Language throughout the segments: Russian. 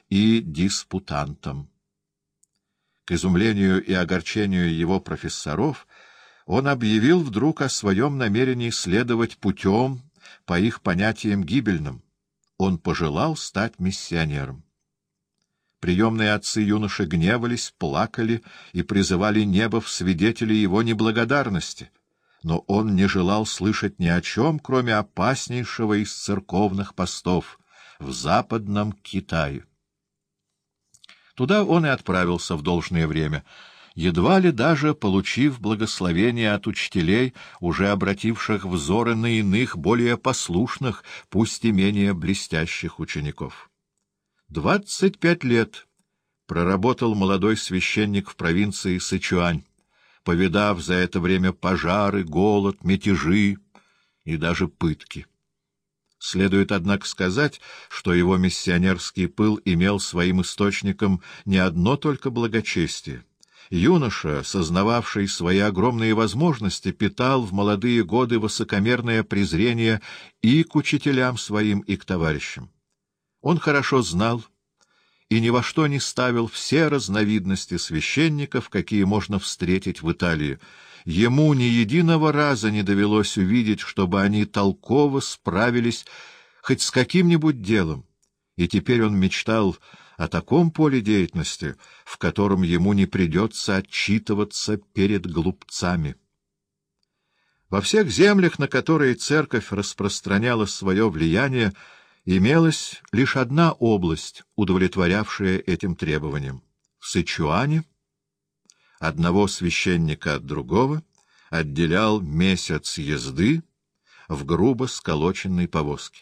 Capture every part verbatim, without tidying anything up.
и диспутантом. К изумлению и огорчению его профессоров он объявил вдруг о своем намерении следовать путем, по их понятиям, гибельным. Он пожелал стать миссионером. Приемные отцы юноши гневались, плакали и призывали небо в свидетели его неблагодарности, но он не желал слышать ни о чем, кроме опаснейшего из церковных постов в Западном Китае. Туда он и отправился в должное время, едва ли даже получив благословение от учителей, уже обративших взоры на иных, более послушных, пусть и менее блестящих учеников. Двадцать пять лет проработал молодой священник в провинции Сычуань, повидав за это время пожары, голод, мятежи и даже пытки. Следует, однако, сказать, что его миссионерский пыл имел своим источником не одно только благочестие. Юноша, сознававший свои огромные возможности, питал в молодые годы высокомерное презрение и к учителям своим, и к товарищам. Он хорошо знал и ни во что не ставил все разновидности священников, какие можно встретить в Италии. Ему ни единого раза не довелось увидеть, чтобы они толково справились хоть с каким-нибудь делом, и теперь он мечтал о таком поле деятельности, в котором ему не придется отчитываться перед глупцами. Во всех землях, на которые церковь распространяла свое влияние, имелась лишь одна область, удовлетворявшая этим требованиям. В Сычуане одного священника от другого отделял месяц езды в грубо сколоченной повозке.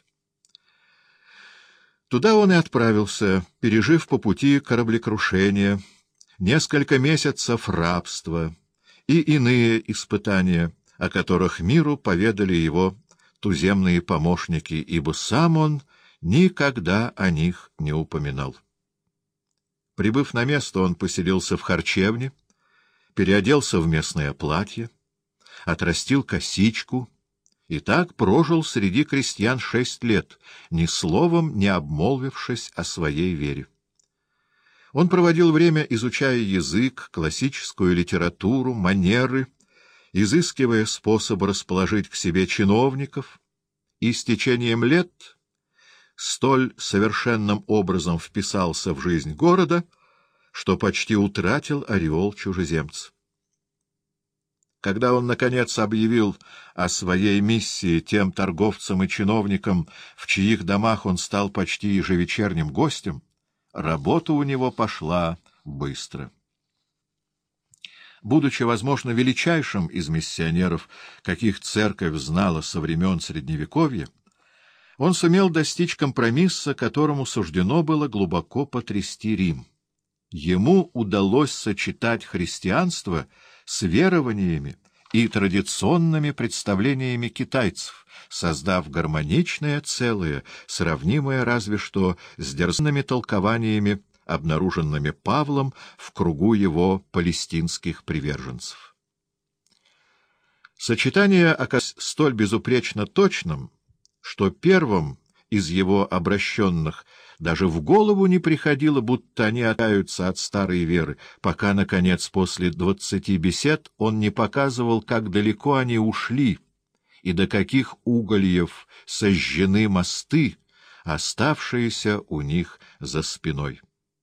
Туда он и отправился, пережив по пути кораблекрушение, несколько месяцев рабства и иные испытания, о которых миру поведали его туземные помощники, ибо сам он никогда о них не упоминал. Прибыв на место, он поселился в харчевне, переоделся в местное платье, отрастил косичку и так прожил среди крестьян шесть лет, ни словом не обмолвившись о своей вере. Он проводил время, изучая язык, классическую литературу, манеры, изыскивая способы расположить к себе чиновников, и с течением лет столь совершенным образом вписался в жизнь города, что почти утратил ореол чужеземца. Когда он, наконец, объявил о своей миссии тем торговцам и чиновникам, в чьих домах он стал почти ежевечерним гостем, работа у него пошла быстро. Будучи, возможно, величайшим из миссионеров, каких церковь знала со времен Средневековья, он сумел достичь компромисса, которому суждено было глубоко потрясти Рим. Ему удалось сочетать христианство с верованиями и традиционными представлениями китайцев, создав гармоничное целое, сравнимое разве что с дерзновенными толкованиями, обнаруженными Павлом в кругу его палестинских приверженцев. Сочетание оказалось столь безупречно точным, что первым из его обращенных даже в голову не приходило, будто они отрекаются от старой веры, пока, наконец, после двадцати бесед он не показывал, как далеко они ушли и до каких угольев сожжены мосты, оставшиеся у них за спиной.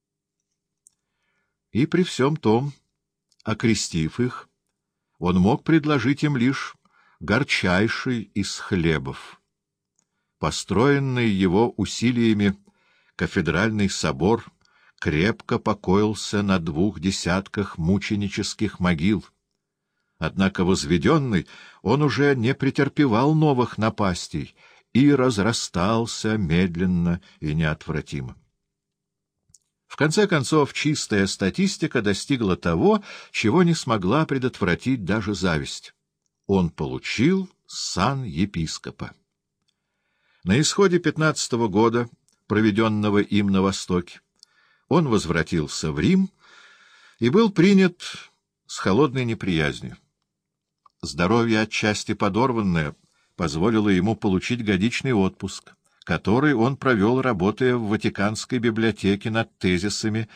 И при всем том, окрестив их, он мог предложить им лишь горчайший из хлебов. Построенный его усилиями кафедральный собор крепко покоился на двух десятках мученических могил. Однако возведенный он уже не претерпевал новых напастей и разрастался медленно и неотвратимо. В конце концов, чистая статистика достигла того, чего не смогла предотвратить даже зависть. Он получил сан епископа. На исходе пятнадцатого года, проведенного им на Востоке, он возвратился в Рим и был принят с холодной неприязнью. Здоровье, отчасти подорванное, позволило ему получить годичный отпуск, который он провел, работая в Ватиканской библиотеке над тезисами